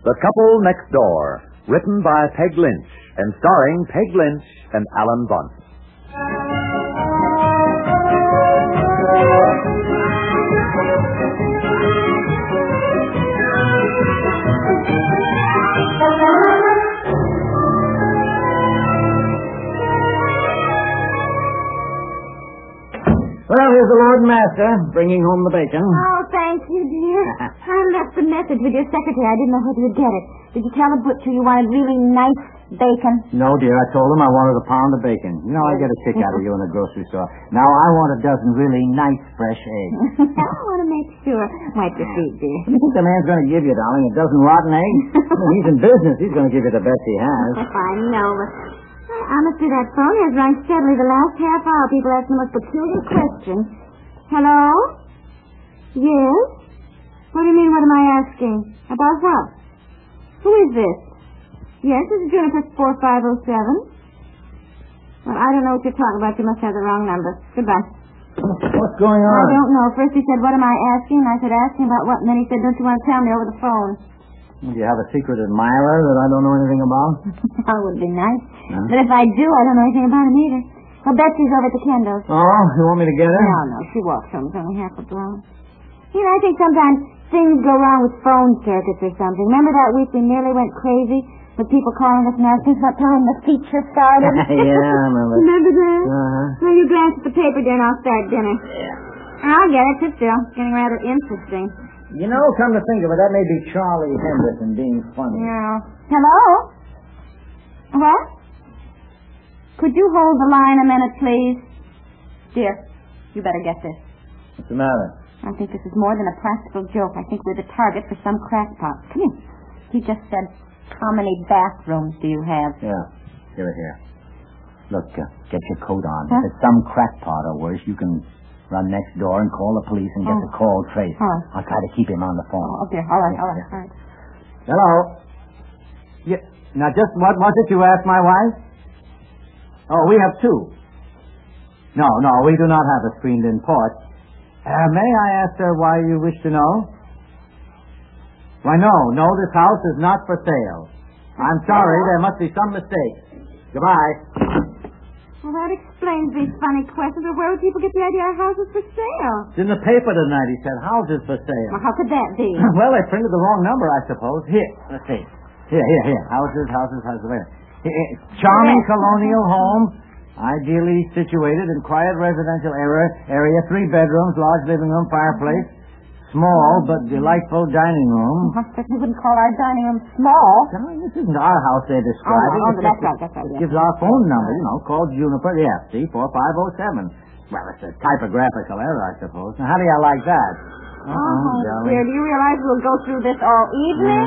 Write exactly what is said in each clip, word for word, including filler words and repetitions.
The Couple Next Door, written by Peg Lynch and starring Peg Lynch and Alan Bunce. Well, here's the Lord Master, bringing home the bacon. Oh, thank you, dear. I left a message with your secretary. I didn't know whether you'd get it. Did you tell the butcher you wanted really nice bacon? No, dear. I told him I wanted a pound of bacon. You know, I get a kick out of you in the grocery store. Now, I want a dozen really nice, fresh eggs. I want to make sure. Wipe your feet, dear. What do you think the man's going to give you, darling? A dozen rotten eggs? I mean, he's in business. He's going to give you the best he has. I know, but... Honestly, that phone has rung steadily the last half hour. People ask the most peculiar questions. Hello? Yes? What do you mean, what am I asking? About what? Who is this? Yes, this is Juniper four five oh seven. Well, I don't know what you're talking about. You must have the wrong number. Goodbye. What's going on? I don't know. First he said, what am I asking? And I said, asking about what? And then he said, don't you want to tell me over the phone? Do you have a secret admirer that I don't know anything about? That would be nice. Huh? But if I do, I don't know anything about him either. Well, Betsy's over at the Kendalls. Oh, you want me to get her? No, no, she walks home. It's only half a block. You know, I think sometimes things go wrong with phone circuits or something. Remember that week we nearly went crazy with people calling us and asking what time the feature started? Yeah, I remember. Remember that? Uh-huh. Well, you glance at the paper, dear, and I'll start dinner. Yeah. I'll get it, too, still. It's getting rather interesting. You know, come to think of it, that may be Charlie Henderson being funny. Yeah. Hello? What? Could you hold the line a minute, please? Dear, you better get this. What's the matter? I think this is more than a practical joke. I think we're the target for some crackpot. Come here. He just said, how many bathrooms do you have? Yeah. Here it here. Look, uh, get your coat on. Huh? If it's some crackpot or worse, you can run next door and call the police and get Oh. the call traced. All right. I'll try to keep him on the phone. Oh, dear. All right, all right, Yeah. all right. Hello. Yeah. Now, just what was it you asked my wife? Oh, we have two. No, no, we do not have a screened-in porch. Uh, may I ask her why you wish to know? Why, no, no, this house is not for sale. I'm sorry, there must be some mistake. Goodbye. Well, that explains these funny questions. But where would people get the idea our house is for sale? It's in the paper tonight, he said, houses for sale. Well, how could that be? Well, they printed the wrong number, I suppose. Here, let's see. Here, here, here. Houses, houses, houses. Here, here. Charming colonial home, ideally situated in quiet residential area, area, three bedrooms, large living room, fireplace, small but delightful dining room. I bet we wouldn't call our dining room small. No, this isn't our house they're describing. Oh, no, oh, It's that's just- right, that's right, It yeah. gives our phone number, you know, called Juniper, yeah, see, four five oh seven. Well, it's a typographical error, I suppose. Now, how do you like that? Oh, darling. dear, do you realize we'll go through this all evening?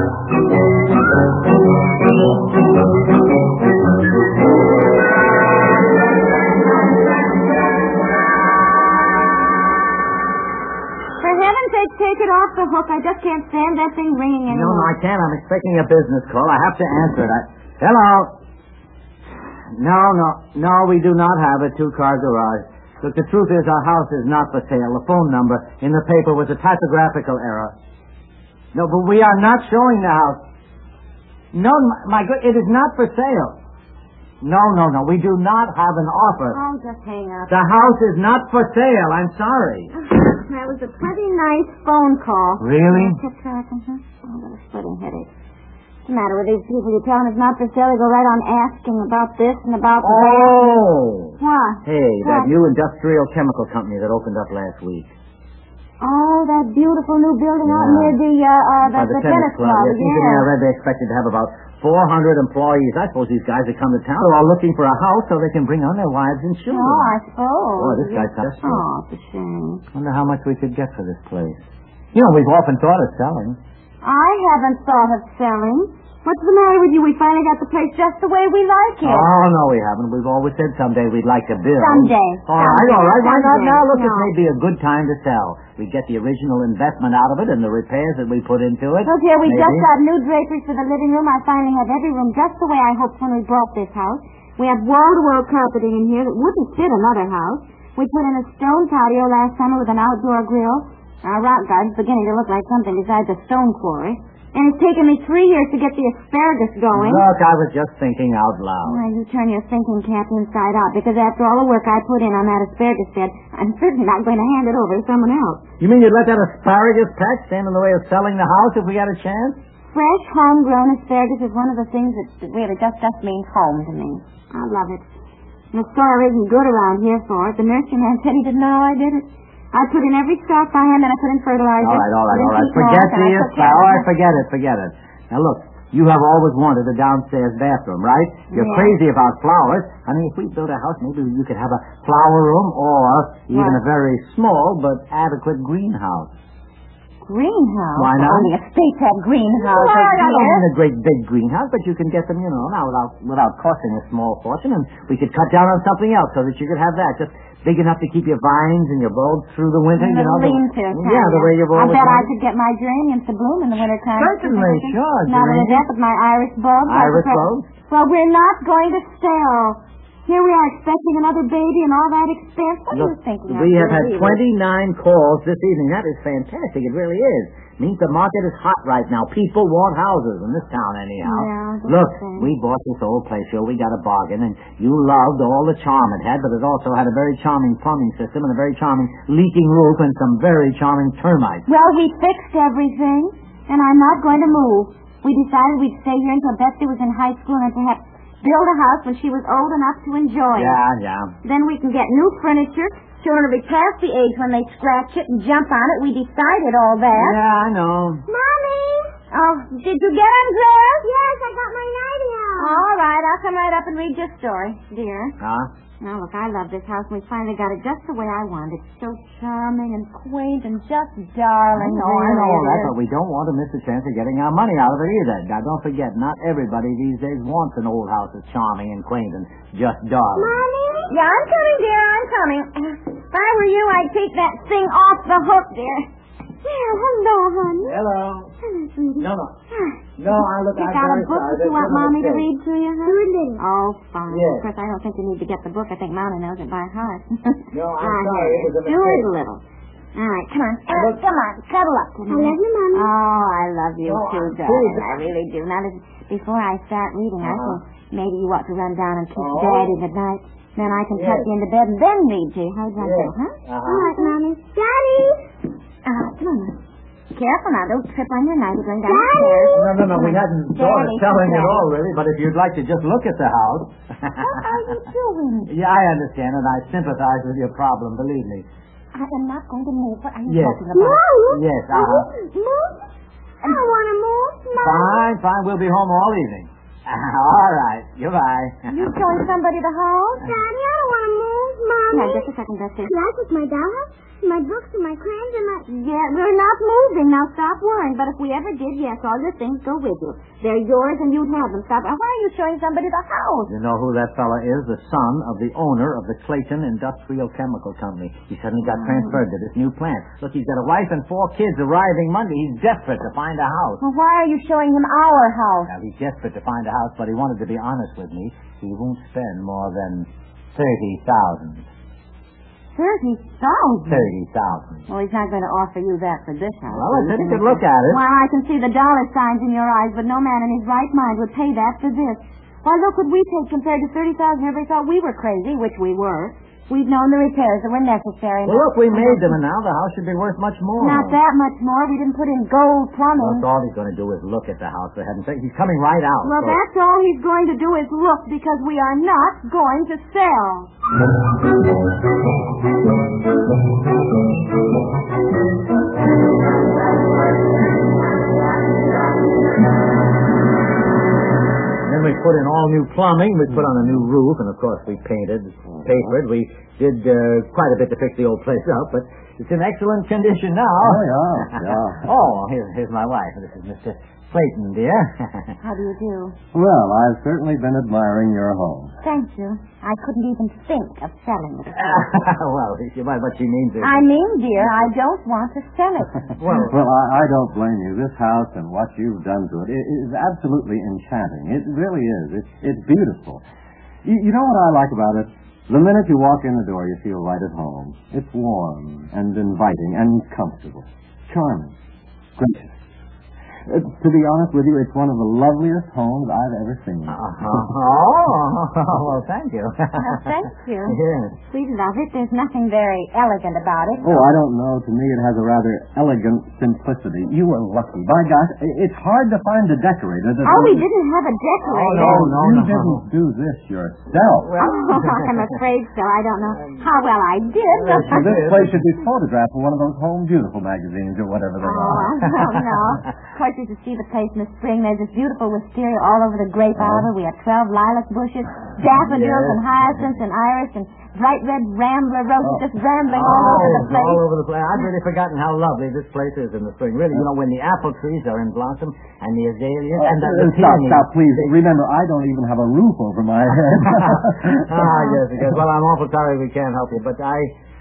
For heaven's sake, take it off the hook. I just can't stand that thing ringing No, anymore. no, I can't. I'm expecting a business call. I have to answer it. I... Hello? No, no, no, we do not have a two-car garage. Look, the truth is our house is not for sale. The phone number in the paper was a typographical error. No, but we are not showing the house. No, my, my good, it is not for sale. No, no, no, we do not have an offer. Oh, just hang up. The house is not for sale. I'm sorry. That was a pretty nice phone call. Really? I kept tracking, huh? Oh, I've got a splitting headache. What's the matter with these people? You tell them it's not for sale, they go right on asking about this and about that. Oh! What? Hey, that What? new industrial chemical company that opened up last week. Oh, that beautiful new building out Yeah. near the, uh, uh, the, By the tennis club. Yeah, it seems to me I Yeah. read they expected to have about four hundred employees. I suppose these guys that come to town are all looking for a house so they can bring on their wives and children. Oh, I suppose. Boy, this guy's Yeah. desperate. Oh, it's a shame. Wonder how much we could get for this place. You know, we've often thought of selling. I haven't thought of selling. What's the matter with you? We finally got the place just the way we like it. Oh, no, we haven't. We've always said someday we'd like to build. Someday. All right, Someday. all right. Why not Someday. now? Look, No. it may be a good time to sell. We get the original investment out of it and the repairs that we put into it. Look here, we Maybe. just got new draperies for the living room. I finally have every room just the way I hoped when we bought this house. We have wall-to-wall carpeting in here that wouldn't fit another house. We put in a stone patio last summer with an outdoor grill. Our rock garden's beginning to look like something besides a stone quarry. And it's taken me three years to get the asparagus going. Look, I was just thinking out loud. Well, you turn your thinking cap inside out, because after all the work I put in on that asparagus bed, I'm certainly not going to hand it over to someone else. You mean you'd let that asparagus patch stand in the way of selling the house if we had a chance? Fresh, homegrown asparagus is one of the things that really just, just means home to me. I love it. And the store isn't good around here for it. The nursery man said he didn't know I did it. I put in every stalk by hand, then I put in fertilizer. All right, all right, all right. Forget the asparagus. All right, forget it, forget it. Now, look, you have always wanted a downstairs bathroom, right? You're Yeah. crazy about flowers. I mean, if we built a house, maybe you could have a flower room or even What? a very small but adequate greenhouse. Greenhouse? Why not? Only estates have greenhouses. Well, I don't dear. mean a great big greenhouse, but you can get them, you know, now without without costing a small fortune, and we could cut down on something else so that you could have that, just big enough to keep your vines and your bulbs through the winter, And you know. the the- lean-to, yeah, the way you've I always bet I wanted. could get my geraniums to bloom in the wintertime. Certainly, sure, Not only geraniums. that, but my iris bulbs. Iris That's the- bulbs? Well, we're not going to sell. Here we are expecting another baby and all that expense. What Look, are you thinking of? we have had really? twenty-nine calls this evening. That is fantastic. It really is. Means the market is hot right now. People want houses in this town anyhow. Yeah, that's Look, the thing. we bought this old place here. We got a bargain, and you loved all the charm it had, but it also had a very charming plumbing system and a very charming leaking roof and some very charming termites. Well, we fixed everything, and I'm not going to move. We decided we'd stay here until Betsy was in high school and perhaps build a house when she was old enough to enjoy it. Yeah, yeah. Then we can get new furniture. Children will be past the age when they scratch it and jump on it. We decided all that. Yeah, I know. Mommy! Oh, did you get undressed? Yes, I got my nightie out. All right, I'll come right up and read your story, dear. Huh? Now, look, I love this house, and we finally got it just the way I wanted. It's so charming and quaint and just I darling. know, I know all really that, is. but we don't want to miss the chance of getting our money out of it either. Now, don't forget, not everybody these days wants an old house that's charming and quaint and just darling. Mommy? Yeah, I'm coming, dear, I'm coming. If I were you, I'd take that thing off the hook, dear. Well, hello, honey. Hello. Hello, sweetie. No, no. No, I look, You I'm got a very book sorry. that you There's want been a Mommy to mistake. read to you, honey? Oh, fine. Yes. Of course, I don't think you need to get the book. I think Mommy knows it by heart. No, I'm Ah, sorry. It was a Do it mistake. a little. All right, come on. Uh, Look- come on, cuddle up to me. I love you, Mommy. Oh, I love you No, too, I'm darling. too- I really do. Now, listen, before I start reading, I Uh-huh. think maybe you ought to run down and kiss Oh. Daddy goodnight. Then I can tuck Yes. you into bed and then read to you. How's that Yes. go, huh? Uh-huh. All right, Mommy. Daddy! Uh, come on now. Careful now. Don't trip on your night. You're going down the stairs. No, no, no, we hadn't thought of Daddy, selling it Daddy. all, really, but if you'd like to just look at the house. What are you doing? Yeah, I understand, and I sympathize with your problem, believe me. I am not going to move. What are you Yes. talking about? Move? Yes, uh-huh. Move? I don't want to move, Mom. Fine, fine, we'll be home all evening. All right, goodbye. You showing somebody the house? Daddy, I don't want to move, Mommy. Now, just a second, Betsy. Can I take my dollhouse, my books, and my crayons, and my... Yeah, we're not moving. Now, stop worrying. But if we ever did, yes, all your things go with you. They're yours, and you'd have them. Stop. Why are you showing somebody the house? You know who that fella is? The son of the owner of the Clayton Industrial Chemical Company. He suddenly got transferred to this new plant. Look, he's got a wife and four kids arriving Monday. He's desperate to find a house. Well, why are you showing him our house? Now, he's desperate to find a house, but he wanted to be honest with me. He won't spend more than thirty thousand. Thirty thousand. Thirty thousand. Well, he's not going to offer you that for this house. Well, I said he could look at it. Well, I can see the dollar signs in your eyes, but no man in his right mind would pay that for this. Why, look what we paid compared to thirty thousand. Everybody thought we were crazy, which we were. We've known the repairs that were necessary. Well, look, we made them, and now the house should be worth much more. Not that much more. We didn't put in gold plumbing. That's all he's going to do is look at the house, for heaven's sake. He's coming right out. Well, so- that's all he's going to do is look, because we are not going to sell. Then we put in all new plumbing. We put on a new roof, and of course we painted, papered. We did uh, quite a bit to fix the old place up, but it's in excellent condition now. Oh, yeah, yeah. Oh, here, here's my wife. This is Mister Clayton, dear. How do you do? Well, I've certainly been admiring your home. Thank you. I couldn't even think of selling it. Well, what, what she means is... I mean, dear, I don't want to sell it. Well, Well, I, I don't blame you. This house and what you've done to it i- is absolutely enchanting. It really is. It's, it's beautiful. You, you know what I like about it? The minute you walk in the door, you feel right at home. It's warm and inviting and comfortable. Charming. Gracious. Uh, to be honest with you, it's one of the loveliest homes I've ever seen. Uh-huh. Oh, well, thank you. Well, thank you. Yes. We love it. There's nothing very elegant about it. Oh, I don't know. To me, it has a rather elegant simplicity. You were lucky. By gosh, i- it's hard to find a decorator that... Oh, we didn't have a decorator. Oh, no, you no. didn't do this yourself. Well, Oh, I'm afraid so. I don't know how well I did. Well, Well, this place should be photographed in one of those Home Beautiful magazines or whatever they Oh, are. I don't know. Of course, you should see the place in the spring. There's this beautiful wisteria all over the grape arbor. We have twelve lilac bushes, daffodils Yes. and hyacinths and iris and bright red rambler roses Oh. just rambling Oh, all over the place. all over the place. I've really forgotten how lovely this place is in the spring. Really, you know, when the apple trees are in blossom and the azaleas Oh, and the, uh, the stop, peonies. stop, please. Remember, I don't even have a roof over my head. ah, yes, because, well, I'm awful sorry we can't help you, but I,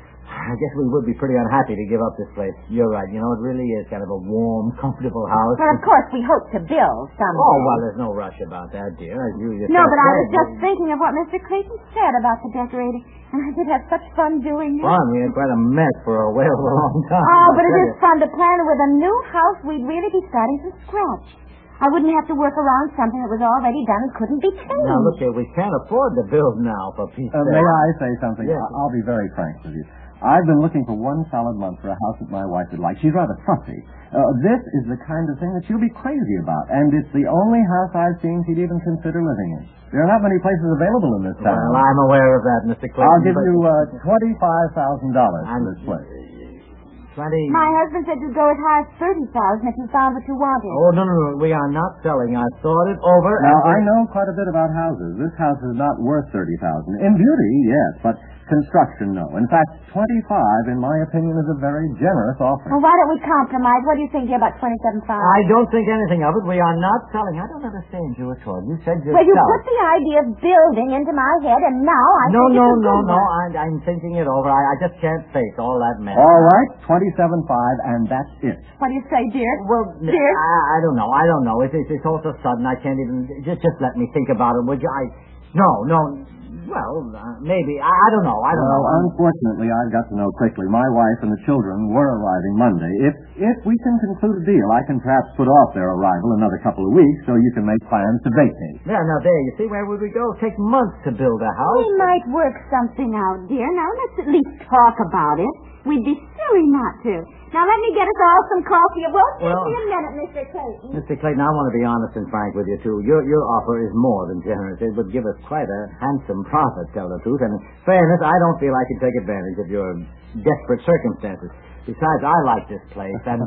I guess we would be pretty unhappy to give up this place. You're right. You know, it really is kind of a warm, comfortable house. Well, of course, we hope to build someday. Oh, well, there's no rush about that, dear. As you yourself No, but I was said, just thinking of what Mister Clayton said about the decorating, and I did have such fun doing it. Fun. We had quite a mess for a whale of a long time. Oh, but it I'll is tell you. fun to plan it. With a new house, we'd really be starting from scratch. I wouldn't have to work around something that was already done and couldn't be changed. Now, look here, we can't afford to build now, for Pete's Uh, sake. may I say something? Yes. I- I'll be very frank with you. I've been looking for one solid month for a house that my wife would like. She's rather fussy. Uh, this is the kind of thing that she'll be crazy about, and it's the only house I've seen she'd even consider living in. There are not many places available in this town. Well, I'm aware of that, Mister Clayton. I'll give but- you uh, twenty-five thousand dollars for And- this place. Twenty... My husband said you'd go as high as thirty thousand if you found what you wanted. Oh, no, no, no. We are not selling. I've thought it over. Now, and- I know quite a bit about houses. This house is not worth thirty thousand dollars. In beauty, yes, but construction, no. In fact, twenty-five, in my opinion, is a very generous offering. Well, why don't we compromise? What do you think here about twenty-seven five? I don't think anything of it. We are not selling. I don't understand you at all. You said yourself. Well, you put the idea of building into my head, and now I No, think no, it's a no, good no. one. I'm, I'm thinking it over. I, I just can't face all that mess. All right, twenty-seven five, and that's it. What do you say, dear? Well, Dear? I, I don't know. I don't know. It's, it's, it's all so sudden. I can't even... Just just let me think about it, would you? I... No, no. Well, uh, maybe. I, I don't know. I don't Well, know. unfortunately, I've got to know quickly. My wife and the children were arriving Monday. If if we can conclude a deal, I can perhaps put off their arrival another couple of weeks so you can make plans to vacate. Yeah, now there, you see, where would we go? Take months to build a house. We might work something out, dear. Now, let's at least talk about it. We'd be silly not to. Now, let me get us all some coffee. It won't take Well- me a minute, Mister Clayton. Mister Clayton, I want to be honest and frank with you, too. Your your offer is more than generous. It would give us quite a handsome profit, tell the truth. And in fairness, I don't feel I can take advantage of your desperate circumstances. Besides, I like this place, and...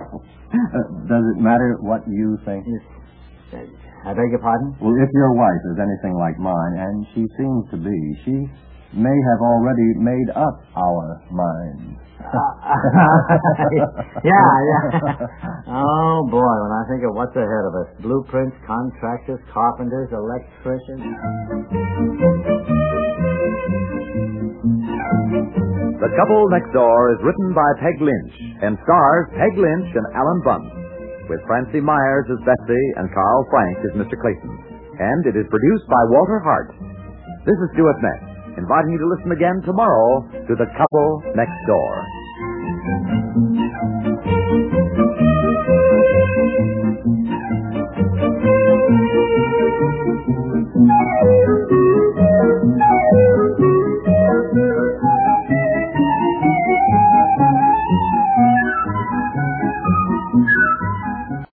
Uh, Does it matter what you think? I beg your pardon? Well, if your wife is anything like mine, and she seems to be, she may have already made up our minds. yeah, yeah. Oh, boy, when I think of what's ahead of us. Blueprints, contractors, carpenters, electricians. The Couple Next Door is written by Peg Lynch and stars Peg Lynch and Alan Bunce, with Francie Myers as Betsy and Carl Frank as Mister Clayton. And it is produced by Walter Hart. This is Stuart Metz, inviting you to listen again tomorrow to The Couple Next Door.